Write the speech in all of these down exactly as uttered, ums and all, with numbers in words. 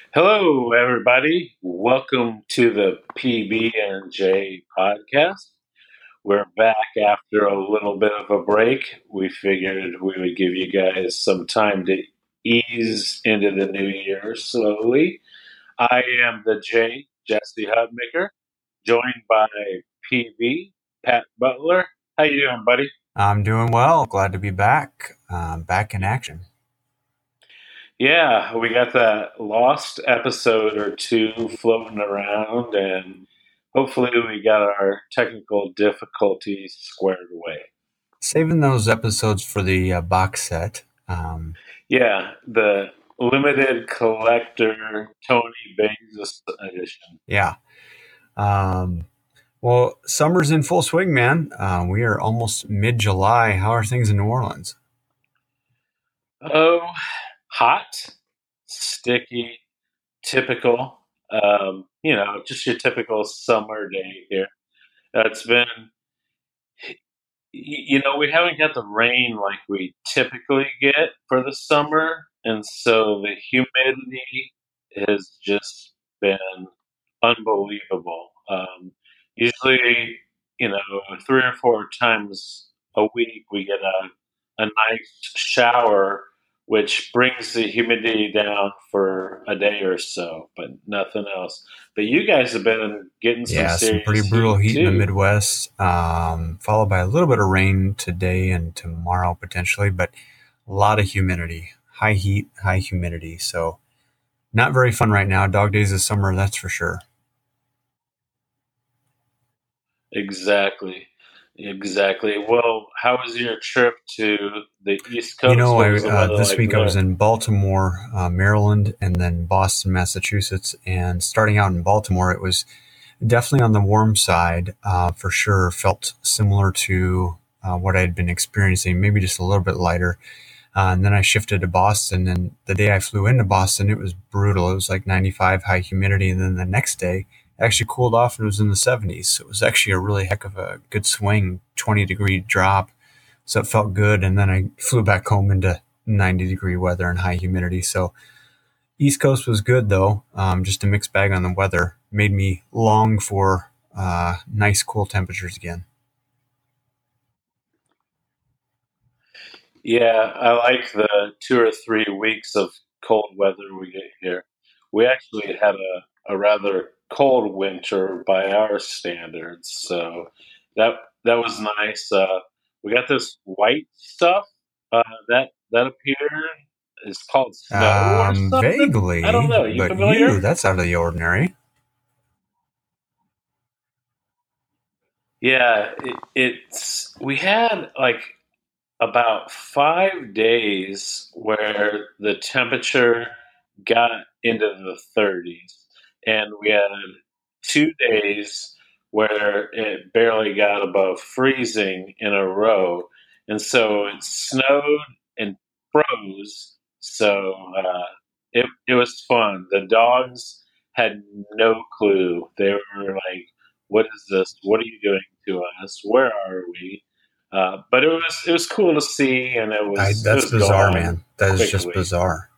Hello, everybody. Welcome to the P B and J podcast. We're back after a little bit of a break. We figured we would give you guys some time to ease into the new year slowly. I am the J, Jesse Hudmaker, joined by P B, Pat Butler. How you doing, buddy? I'm doing well. Glad to be back. Um, back in action. Yeah, we got that lost episode or two floating around, and hopefully we got our technical difficulties squared away. Saving those episodes for the uh, box set. Um, Yeah, the limited collector Tony Bangs edition. yeah. Um, well, summer's in full swing, man. Uh, we are almost mid-July. How are things in New Orleans? Oh, hot, sticky, typical. Um, you know, just your typical summer day here. Uh, it's been you know, we haven't got the rain like we typically get for the summer, and so the humidity has just been unbelievable. Um, usually, you know, three or four times a week we get a, a nice shower, which brings the humidity down for a day or so, but nothing else. But you guys have been getting some Yeah, some pretty serious brutal heat heat in the too. Midwest, um, followed by a little bit of rain today and tomorrow potentially, but a lot of humidity, high heat, high humidity. So not very fun right now. Dog days of summer, that's for sure. Exactly. Exactly. Well, how was your trip to the East You Coast? know, What I was the uh, weather this like week I was there? in Baltimore, uh, Maryland, and then Boston, Massachusetts. And starting out in Baltimore, it was definitely on the warm side, uh, for sure. Felt similar to uh, what I had been experiencing, maybe just a little bit lighter. Uh, and then I shifted to Boston, and the day I flew into Boston, it was brutal. It was like ninety-five, high humidity. And then the next day, it actually cooled off and it was in the seventies. So it was actually a really heck of a good swing, twenty degree drop. So it felt good. And then I flew back home into ninety degree weather and high humidity. So East Coast was good though. Um, just a mixed bag on the weather made me long for uh, nice, cool temperatures again. Yeah, I like the two or three weeks of cold weather we get here. We actually had a, a rather cold winter by our standards, so that that was nice. Uh, we got this white stuff uh, that that appeared. It's called snow or Um, something. I don't vaguely, know. You but familiar? you, that's out of the ordinary. Yeah, it, it's we had like about five days where the temperature got into the thirties, and we had two days where it barely got above freezing in a row, and so it snowed and froze. So uh, it it was fun. The dogs had no clue. They were like, "What is this? What are you doing to us? Where are we?" Uh, but it was it was cool to see, and it I, was it that's was bizarre, gone man. That is just quickly. bizarre.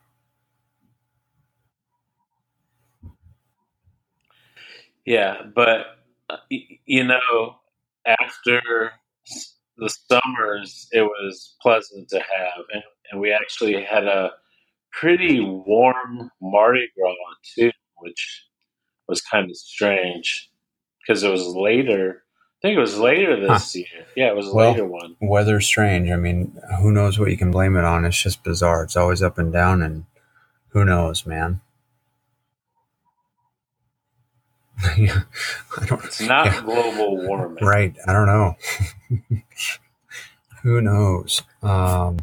Yeah, but uh, y- you know, after s- the summers, it was pleasant to have, and, and we actually had a pretty warm Mardi Gras too, which was kind of strange because it was later. I think it was later Huh. this year. Yeah, it was a Well, later one. weather's strange. I mean, who knows what you can blame it on? It's just bizarre. It's always up and down, and who knows, man? Yeah, I don't. It's Yeah, not global warming. right. I don't know. Who knows? Um,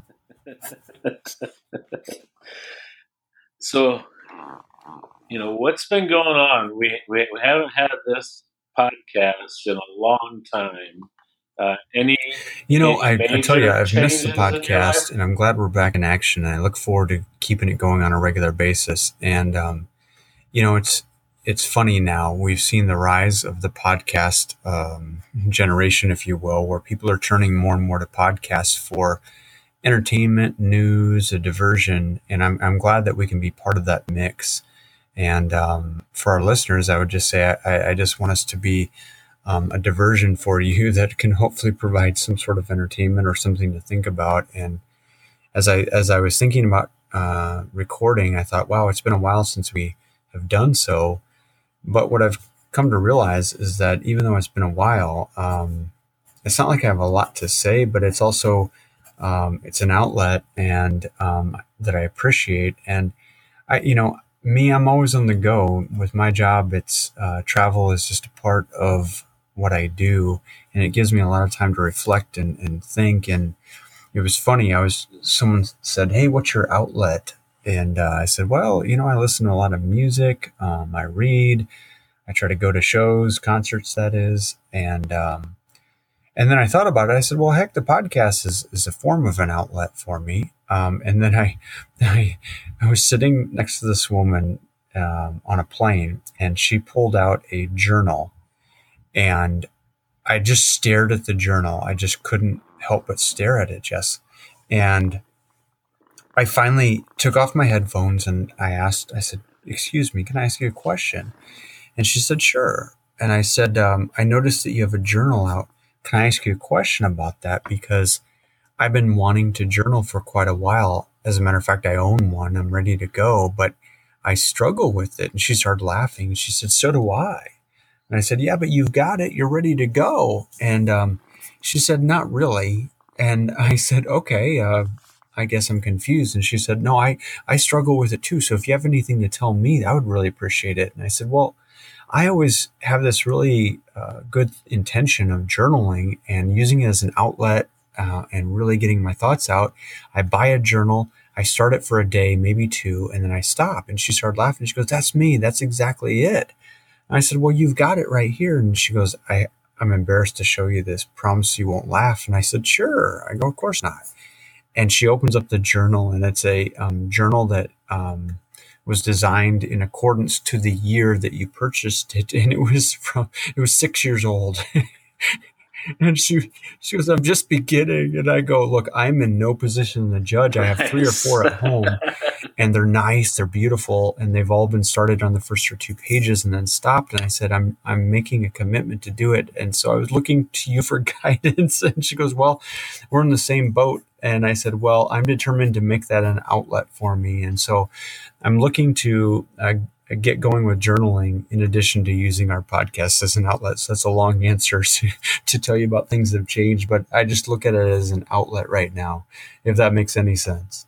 So, you know, what's been going on? We, we, we haven't had this podcast in a long time. Uh, any you know, any I, I tell you, major I've missed the changes in your life? podcast, and I'm glad we're back in action. And I look forward to keeping it going on a regular basis. And um, you know, it's it's funny now. We've seen the rise of the podcast um, generation, if you will, where people are turning more and more to podcasts for entertainment, news, a diversion, and I'm I'm glad that we can be part of that mix. And um, for our listeners, I would just say I, I just want us to be um, a diversion for you that can hopefully provide some sort of entertainment or something to think about. And as I as I was thinking about uh, recording, I thought, wow, it's been a while since we have done so. But what I've come to realize is that even though it's been a while, um, it's not like I have a lot to say, but it's also um, it's an outlet and um, that I appreciate. And I, you know, me, I'm always on the go with my job. It's uh, travel is just a part of what I do, and it gives me a lot of time to reflect and, and think. And it was funny. I was someone said, "Hey, what's your outlet?" And uh, I said, "Well, you know, I listen to a lot of music. Um, I read. I try to go to shows, concerts, that is, and." Um, and then I thought about it. I said, well, heck, the podcast is, is a form of an outlet for me. Um, and then I, I, I was sitting next to this woman um, on a plane, and she pulled out a journal, and I just stared at the journal. I just couldn't help but stare at it, Jess. And I finally took off my headphones and I asked, I said, excuse me, can I ask you a question? And she said, sure. And I said, um, I noticed that you have a journal out. Can I ask you a question about that? Because I've been wanting to journal for quite a while. As a matter of fact, I own one. I'm ready to go, but I struggle with it. And she started laughing. She said, so do I. And I said, yeah, but you've got it. You're ready to go. And um, she said, not really. And I said, okay, uh, I guess I'm confused. And she said, no, I, I struggle with it too. So if you have anything to tell me, I would really appreciate it. And I said, well, I always have this really uh, good intention of journaling and using it as an outlet uh, and really getting my thoughts out. I buy a journal. I start it for a day, maybe two, and then I stop. And she started laughing. She goes, that's me. That's exactly it. And I said, well, you've got it right here. And she goes, I, I'm embarrassed to show you this. Promise you won't laugh. And I said, sure. I go, of course not. And she opens up the journal, and it's a um, journal that um, was designed in accordance to the year that you purchased it. And it was from, it was six years old. And she, she goes, I'm just beginning. And I go, look, I'm in no position to judge. I have three or four at home, and they're nice, they're beautiful, and they've all been started on the first or two pages and then stopped. And I said, I'm, I'm making a commitment to do it. And so I was looking to you for guidance. And she goes, well, we're in the same boat. And I said, well, I'm determined to make that an outlet for me. And so I'm looking to uh, get going with journaling in addition to using our podcast as an outlet. So that's a long answer to, to tell you about things that have changed, but I just look at it as an outlet right now, if that makes any sense.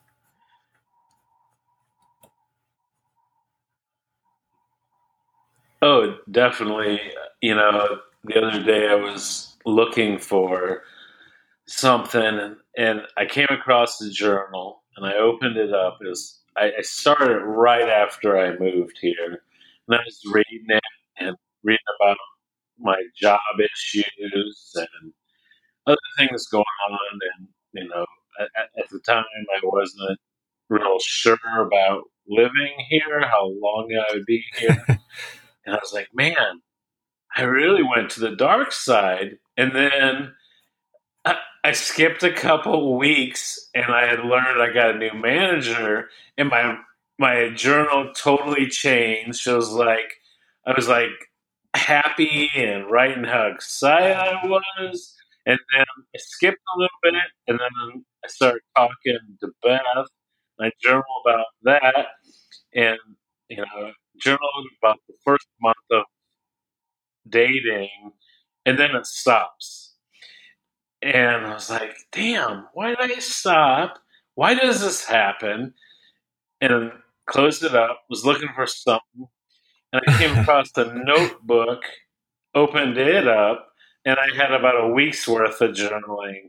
Oh, definitely. You know, the other day I was looking for something, and, and I came across the journal, and I opened it up. It was I, I started right after I moved here, and I was reading it and reading about my job issues and other things going on. And you know, at, at the time I wasn't real sure about living here, how long I would be here, and I was like, man, I really went to the dark side. And then I, I skipped a couple weeks, and I had learned I got a new manager, and my my journal totally changed. It was like I was like happy and writing how excited I was, and then I skipped a little bit, and then I started talking to Beth. And I journaled about that, and you know, journaled about the first month of dating, and then it stops. And I was like, damn, why did I stop? Why does this happen? And closed it up, was looking for something, and I came across the notebook, opened it up, and I had about a week's worth of journaling.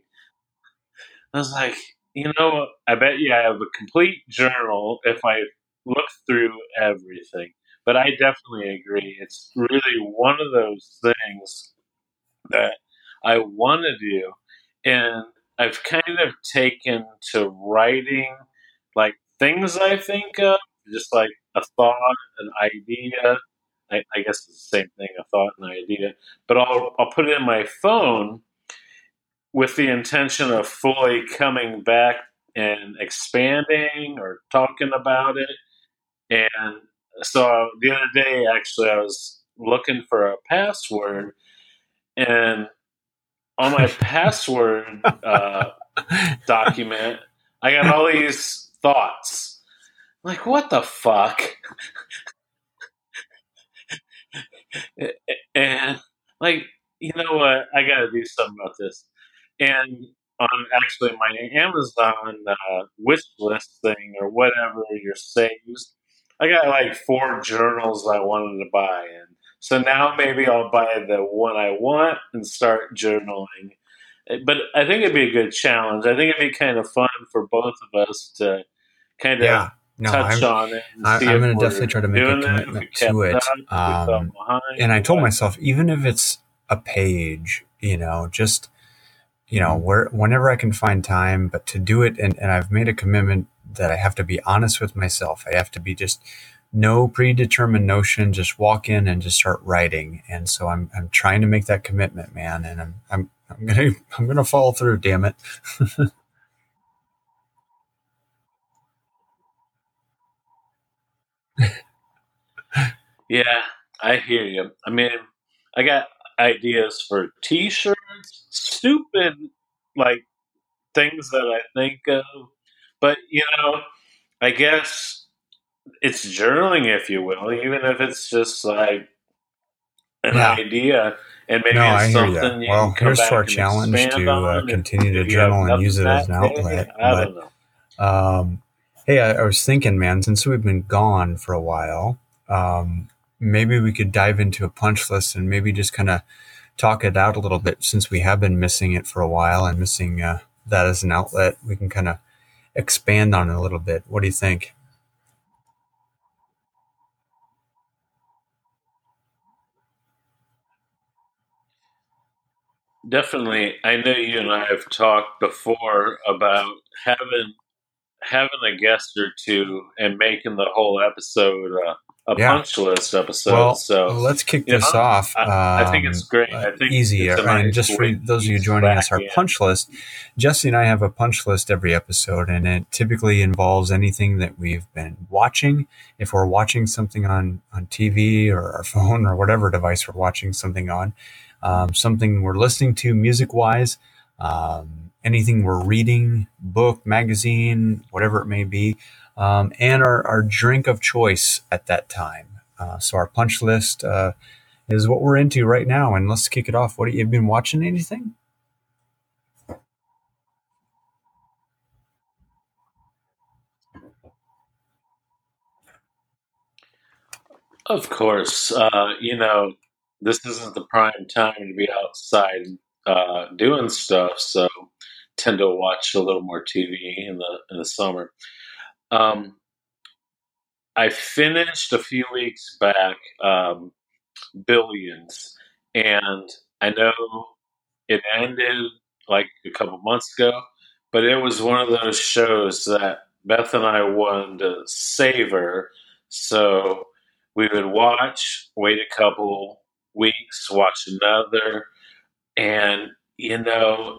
I was like, you know, I bet you I have a complete journal if I look through everything. But I definitely agree. It's really one of those things that I want to do. And I've kind of taken to writing like things I think of, just like a thought, an idea. I, I guess it's the same thing, a thought, an idea. But I'll, I'll put it in my phone with the intention of fully coming back and expanding or talking about it. And so the other day, actually, I was looking for a password, and on my password uh, document, I got all these thoughts. Like, what the fuck? And like, you know what? I got to do something about this. And on actually my Amazon uh, wish list thing or whatever your saves, I got like four journals I wanted to buy, and so now maybe I'll buy the one I want and start journaling. But I think it'd be a good challenge. I think it'd be kind of fun for both of us to kind of Yeah. No, touch I'm on it and I, see I'm if going to definitely we're try to make a doing it, if we commitment kept to up, it. if we fell Um, behind, and I or told what. myself, even if it's a page, you know, just you know, where whenever I can find time, but to do it, and, and I've made a commitment that I have to be honest with myself. I have to be just no predetermined notion, just walk in and just start writing. And so I'm I'm trying to make that commitment, man. And I'm I'm I'm gonna I'm gonna follow through. Damn it. Yeah, I hear you. I mean, I got ideas for T-shirts, stupid like things that I think of, but you know, I guess it's journaling, if you will, even if it's just like an Yeah. idea, and maybe No, it's I hear you. something you Well, can come here's to our back and challenge expand to uh, on if continue to if you have journal and use nothing it as that an day. outlet. I But don't know. um, hey, I, I was thinking, man, since we've been gone for a while, um, maybe we could dive into a punch list and maybe just kind of talk it out a little bit since we have been missing it for a while and missing uh, that as an outlet. We can kind of expand on it a little bit. What do you think? Definitely, I know you and I have talked before about having having a guest or two and making the whole episode uh, a Yeah. punch list episode. Well, So, let's kick you this know, off. I, I think it's Um, great. uh, I think easy. it's a And nice just for way to those of you ease joining back us, our in. punch list, Jesse and I have a punch list every episode, and it typically involves anything that we've been watching. If we're watching something on, on T V or our phone or whatever device we're watching something on, um, something we're listening to music wise, um, anything we're reading, book, magazine, whatever it may be, um, and our, our drink of choice at that time. Uh, so our punch list uh, is what we're into right now, and let's kick it off. What have you been watching? Anything? Of course, uh, you know, this isn't the prime time to be outside uh, doing stuff, so tend to watch a little more T V in the in the summer. Um, I finished a few weeks back um, Billions, and I know it ended like a couple months ago, but it was one of those shows that Beth and I wanted to savor. So we would watch, wait a couple weeks, watch another, and you know,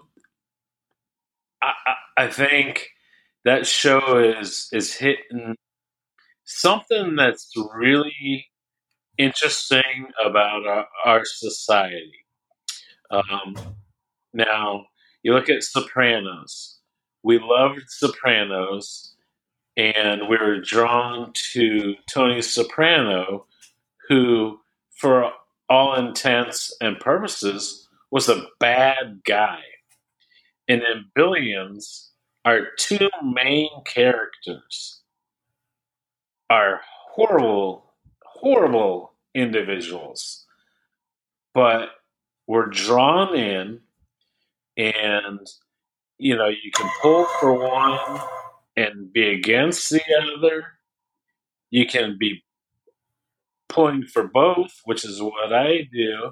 I, I, I think that show is is hitting something that's really interesting about our, our society. Um, Now, you look at Sopranos. We loved Sopranos, and we were drawn to Tony Soprano, who, for all intents and purposes, was a bad guy. And in Billions, our two main characters are horrible, horrible individuals, but we're drawn in, and you know, you can pull for one and be against the other. You can be pulling for both, which is what I do,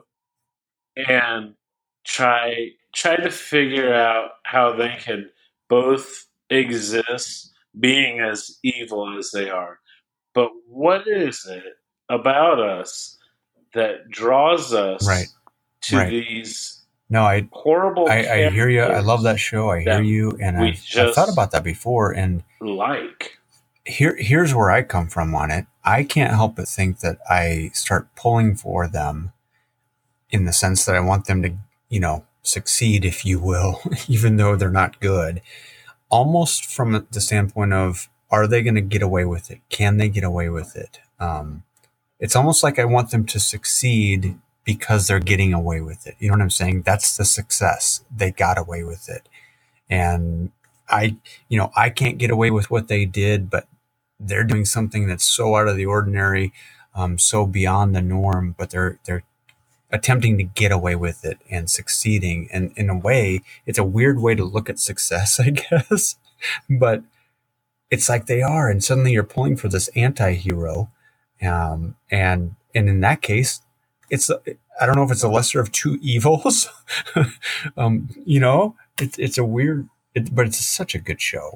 and try try to figure out how they can both exist being as evil as they are. But what is it about us that draws Right, us to right. these No, I, horrible I, I hear you. I love that characters show. I hear that you, and we I've I've thought just about that before. And like? here here's where I come from on it. I can't help but think that I start pulling for them in the sense that I want them to, you know, succeed, if you will, even though they're not good. Almost from the standpoint of, are they going to get away with it? Can they get away with it? Um, it's almost like I want them to succeed because they're getting away with it. You know what I'm saying? That's the success. They got away with it. And I, you know, I can't get away with what they did, but they're doing something that's so out of the ordinary, um, so beyond the norm, but they're, they're attempting to get away with it and succeeding. And in a way, it's a weird way to look at success, I guess, but it's like they are. And suddenly you're pulling for this anti-hero. Um, and, and in that case, it's, I don't know if it's a lesser of two evils. um, you know, it's, it's a weird, it, but it's such a good show.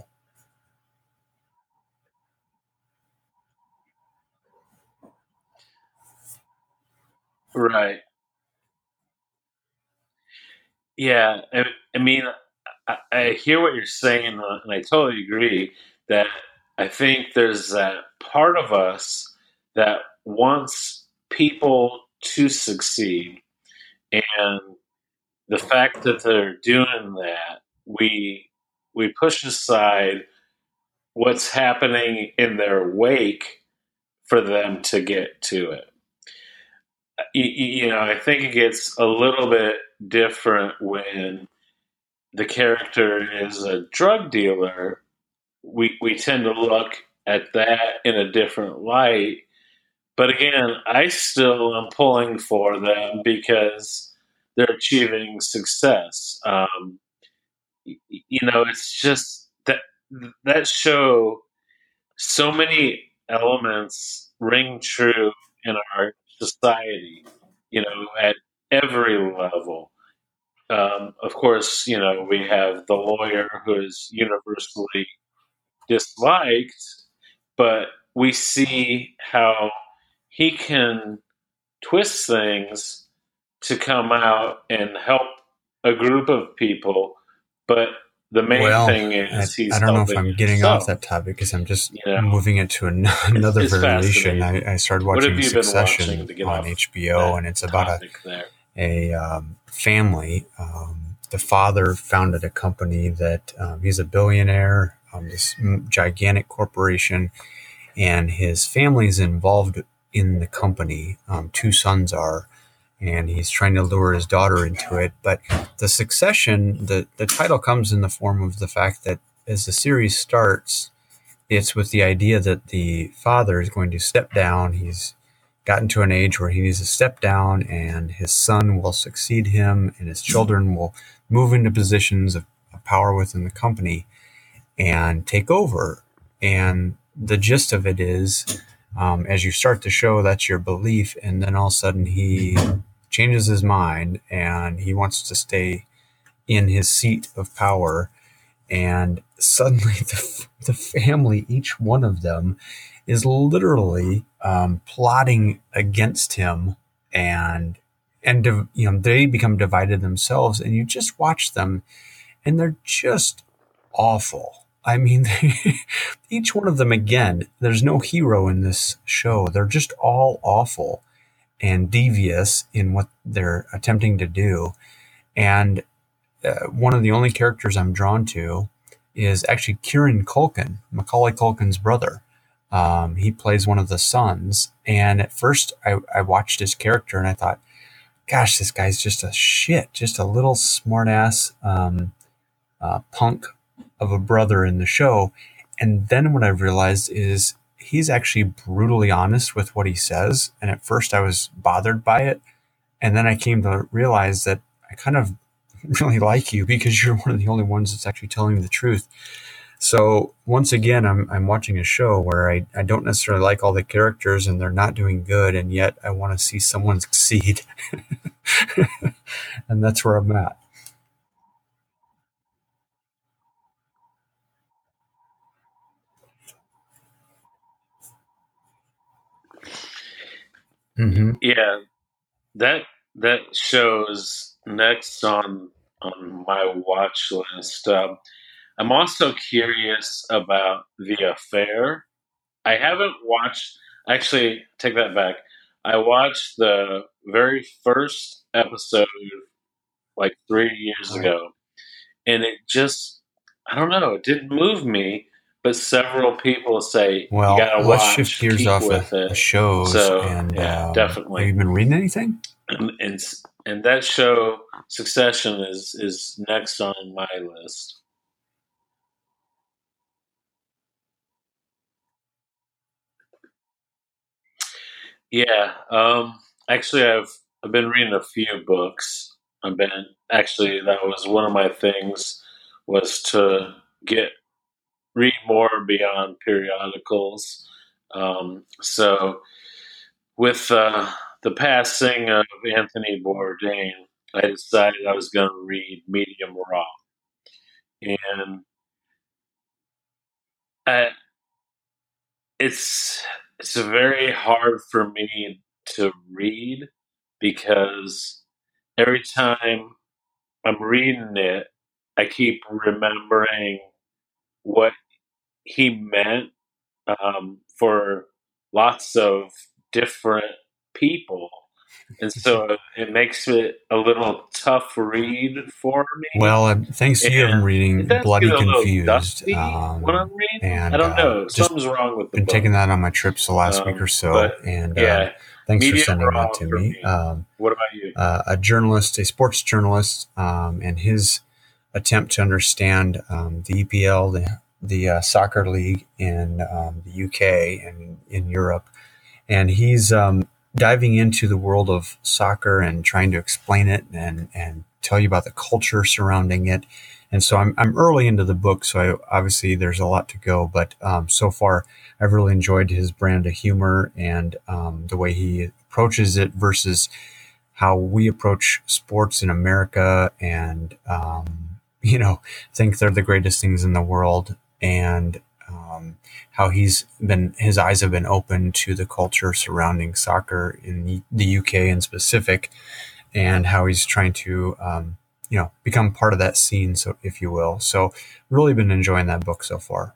Right. Yeah. I, I mean, I, I hear what you're saying, uh, and I totally agree that I think there's that part of us that wants people to succeed, and the fact that they're doing that, we we push aside what's happening in their wake for them to get to it. You, you know, I think it gets a little bit different when the character is a drug dealer. We we tend to look at that in a different light. But again, I still am pulling for them because they're achieving success. Um, you know, it's just that that show, so many elements ring true in our society, you know, at every level. Um, of course, you know, we have the lawyer who is universally disliked, but we see how he can twist things to come out and help a group of people, but the main Well, thing I, is I he's don't know if helping I'm getting off himself. that topic because I'm just You know, moving it to an, it's, another it's variation. fascinating. I, I started What have watching you been watching Succession to get on off H B O, that and it's about a, topic there? a um, family. Um, the father founded a company that um, he's a billionaire, um, this gigantic corporation, and his family's involved in the company. Um, two sons are, and he's trying to lure his daughter into it. But the succession, the, the title comes in the form of the fact that as the series starts, it's with the idea that the father is going to step down. He's gotten to an age where he needs to step down, and his son will succeed him, and his children will move into positions of, of power within the company and take over. And the gist of it is, um, as you start the show, that's your belief, and then all of a sudden he changes his mind and he wants to stay in his seat of power. And suddenly the, the family, each one of them, is literally um, plotting against him, and and you know they become divided themselves, and you just watch them, and they're just awful. I mean, they, each one of them, again, there's no hero in this show. They're just all awful and devious in what they're attempting to do. And uh, one of the only characters I'm drawn to is actually Kieran Culkin, Macaulay Culkin's brother. Um, he plays one of the sons. And at first, I, I watched his character and I thought, gosh, this guy's just a shit, just a little smartass um, uh, punk of a brother in the show. And then what I realized is he's actually brutally honest with what he says. And at first I was bothered by it. And then I came to realize that I kind of really like you because you're one of the only ones that's actually telling the truth. So once again, I'm I'm watching a show where I, I don't necessarily like all the characters and they're not doing good, and yet I want to see someone succeed. And that's where I'm at. Mm-hmm. Yeah, that that shows next on on my watch list. Um, I'm also curious about The Affair. I haven't watched. Actually, take that back. I watched the very first episode like three years Right. ago, and it just, I don't know, it didn't move me. But several people say you Well, got to let's shift watch, gears keep off of, with it. of shows. So And yeah, um, have definitely. you been reading anything? And, and and that show Succession is is next on my list. Yeah, um, actually, I've I've been reading a few books. I've been actually that was one of my things was to get read more beyond periodicals. Um, so with uh, the passing of Anthony Bourdain, I decided I was going to read Medium Raw, and I, it's it's very hard for me to read because every time I'm reading it, I keep remembering what he meant um, for lots of different people. And so it makes it a little tough read for me. Well, uh, thanks to you, I'm And it reading does get Bloody a little Confused, dusty when I'm um, reading. I and don't uh, know. just Something's wrong with the been book. taking that on my trips the last week or Um, but so. And um, yeah, thanks for medium sending that raw to for me. me. Um, What about you? uh, a journalist, a sports journalist, um, and his attempt to understand um, the E P L, the, the uh, soccer league in um, the U K and in Europe. And he's um, diving into the world of soccer and trying to explain it and, and tell you about the culture surrounding it. And so I'm, I'm early into the book, so I, obviously there's a lot to go. But um, so far, I've really enjoyed his brand of humor and um, the way he approaches it versus how we approach sports in America and, um, you know, think they're the greatest things in the world. And um, how he's been, his eyes have been open to the culture surrounding soccer in the, the U K in specific, and how he's trying to, um, you know, become part of that scene, so if you will. So, really been enjoying that book so far.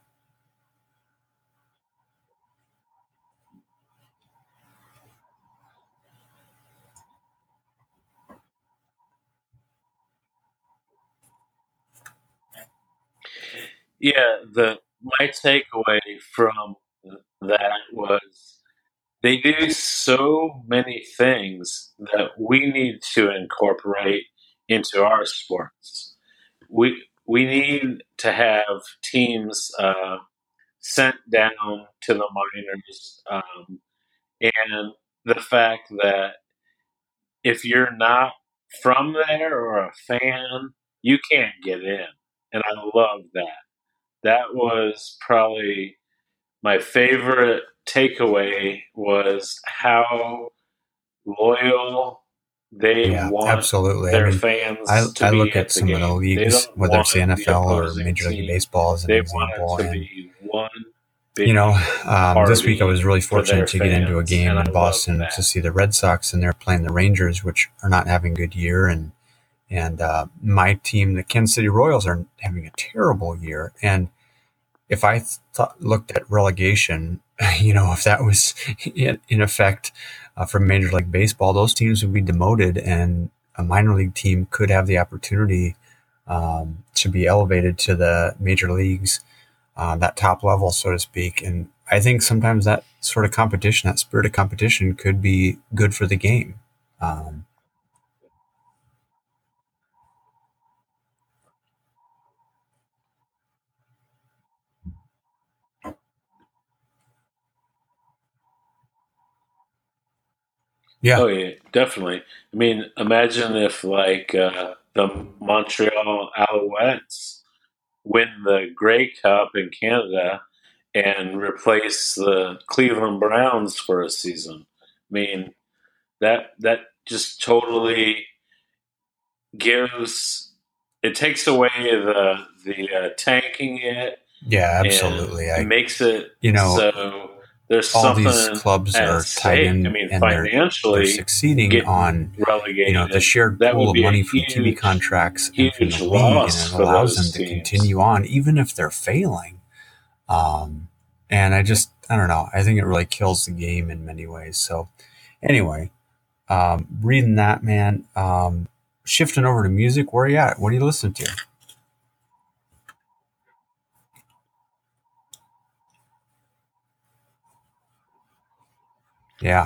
Yeah, the my takeaway from that was they do so many things that we need to incorporate into our sports. We we need to have teams uh, sent down to the minors, um, and the fact that if you're not from there or a fan, you can't get in. And I love that. That was probably my favorite takeaway was how loyal they Yeah, want absolutely. I their mean, I, fans to I be look at at the some of the game. They leagues, don't whether it's want the the N F L or opposing Major League team. Baseball as an They want example. it to And, be one you big know, um, this week I was party really for fortunate their to get into a fans, game and I in love Boston to that. see the Red Sox, and they're playing the Rangers, which are not having a good year. And, and uh, my team, the Kansas City Royals, are having a terrible year. And if I thought, looked at relegation, you know, if that was in, in effect uh, for Major League Baseball, those teams would be demoted, and a minor league team could have the opportunity um, to be elevated to the major leagues, uh, that top level, so to speak. And I think sometimes that sort of competition, that spirit of competition, could be good for the game. Um, yeah, Oh yeah, definitely. I mean, imagine if like uh, the Montreal Alouettes win the Grey Cup in Canada and replace the Cleveland Browns for a season. I mean, that that just totally gives it takes away the the uh, tanking it yeah, and absolutely. it I, makes it you know, so there's all these something clubs at are tied stake. I in, mean, and they're they're financially succeeding getting on, you know, the relegated, shared that pool would of be a money from T V huge, contracts and from the huge league, and loss it for allows them those to teams. continue on even if they're failing. Um, and I just I don't know. I think it really kills the game in many ways. So anyway, um, reading that, man, um, shifting over to music, where are you at? What are you listening to? Yeah.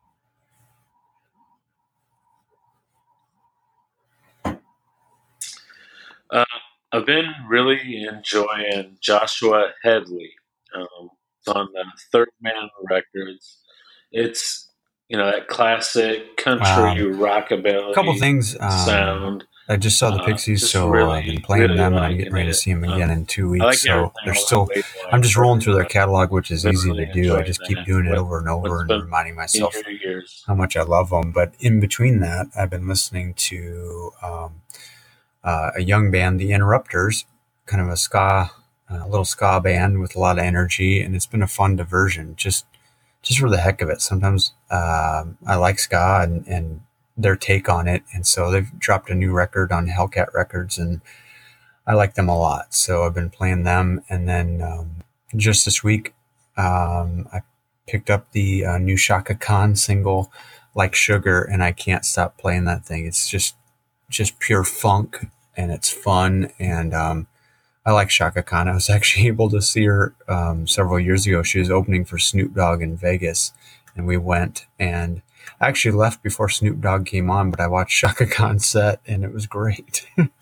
Uh, I've been really enjoying Joshua Headley. Um, it's on the Third Man Records. It's, you know, that classic country Um, a couple rockabilly things. Um, sound. I just saw the Uh, Pixies, just so I've been really, playing really them, and I'm getting liking ready to it. see them again Um, in two I weeks. like So everything they're on the still. I'm just rolling through Waveline their record. catalog, which is Been easy to really do. I enjoying just keep that. doing it What, over and over what's and been reminding in myself your ears? how much I love them. But in between that, I've been listening to um, uh, a young band, The Interrupters, kind of a ska, a little ska band with a lot of energy, and it's been a fun diversion. Just just for the heck of it. Sometimes um, I like ska and, and their take on it, and so they've dropped a new record on Hellcat Records, and I like them a lot. So I've been playing them, and then um, just this week um, I picked up the uh, new Shaka Khan single, "Like Sugar," and I can't stop playing that thing. It's just just pure funk, and it's fun, and um, I like Shaka Khan. I was actually able to see her um, several years ago. She was opening for Snoop Dogg in Vegas, and we went. And I actually left before Snoop Dogg came on, but I watched Shaka Khan set, and it was great.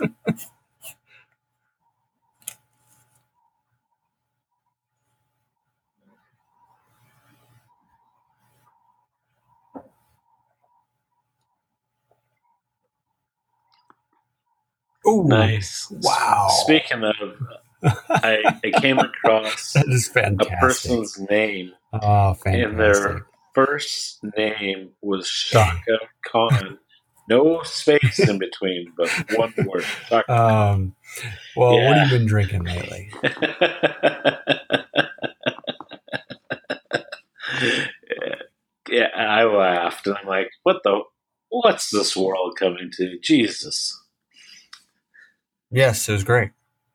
Oh, Nice. wow. Speaking of, I, I came across That is a fantastic. person's name, Oh, and fantastic. their first name was Shaka Khan. No space in between, but one word. Shaka Khan. um, well, what have Yeah. you been drinking lately? Yeah, I laughed, and I'm like, "What the? What's this world coming to? Jesus!" Yes, it was great.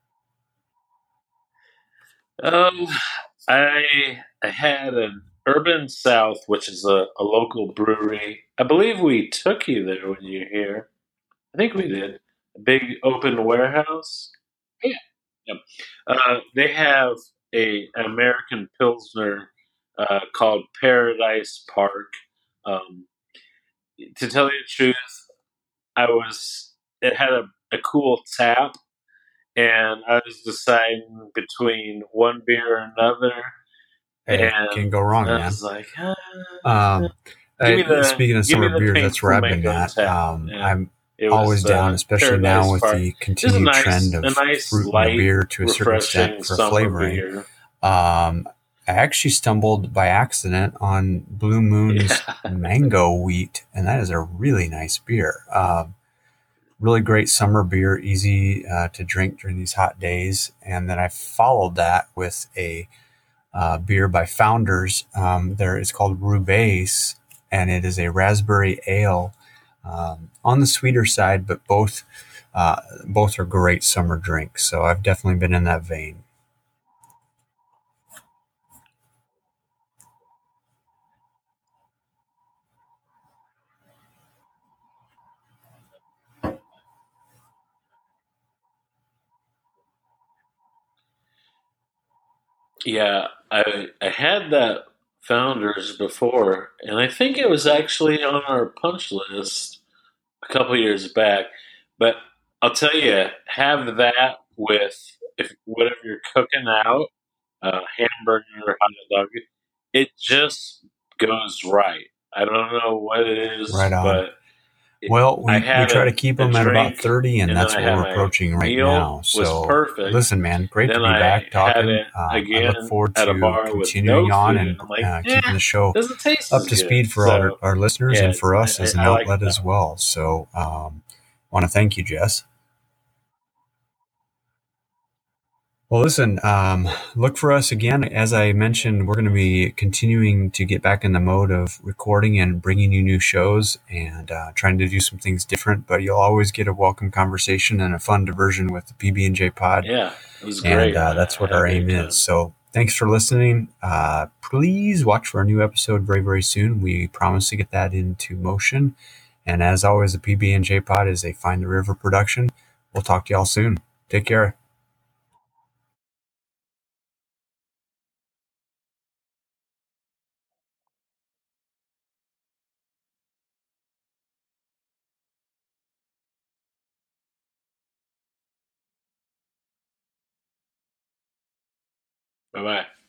Um, I I had an Urban South, which is a, a local brewery. I believe we took you there when you were here. I think we did. A big open warehouse. Yeah. Yep. Uh, they have a an American Pilsner uh, called Paradise Park. Um, to tell you the truth, I was. It had a, a cool tap, and I was deciding between one beer and another. Hey, And can't go wrong, I man. was like, ah, Um, give me I, the speaking of give me summer the beers, pink that's where I've been flamingo at. tap, Um, and I'm it was always down, the especially now Paradise with Park. the It's a continued trend nice, of a nice, fruit in the light, beer to a certain extent refreshing for summer flavoring. beer. Um, I actually stumbled by accident on Blue Moon's Yeah, Mango Wheat, and that is a really nice beer. Um, really great summer beer, easy uh, to drink during these hot days. And then I followed that with a uh, beer by Founders. Um, there it's called Rubace, and it is a raspberry ale um, on the sweeter side, but both uh, both are great summer drinks. So I've definitely been in that vein. yeah. I I had that Founders before, and I think it was actually on our punch list a couple years back. But I'll tell you, have that with if whatever you're cooking out, uh, hamburger or hot dog, it just goes right. I don't know what it Right is, on. but it, Well, I we, we had try to a, keep a them at about drink, thirty, and and then that's I what had we're my approaching right meal now. was So, perfect. listen, man, great to Then be I back had talking. it Um, I look again forward at a to bar with continuing no on food, and and I'm like, uh, eh, keeping the show doesn't taste up as to good. speed for our, So our listeners yeah, and for I, us as I, an I like outlet that as one. well. So, um, want to thank you, Jess. Well, listen, um, look for us again. As I mentioned, we're going to be continuing to get back in the mode of recording and bringing you new shows and uh, trying to do some things different. But you'll always get a welcome conversation and a fun diversion with the P B and J Pod, Yeah, it was and great. uh, I, that's I what had a our aim great is. time. So thanks for listening. Uh, please watch for a new episode very, very soon. We promise to get that into motion. And as always, the P B and J Pod is a Find the River production. We'll talk to y'all soon. Take care. Bye bye.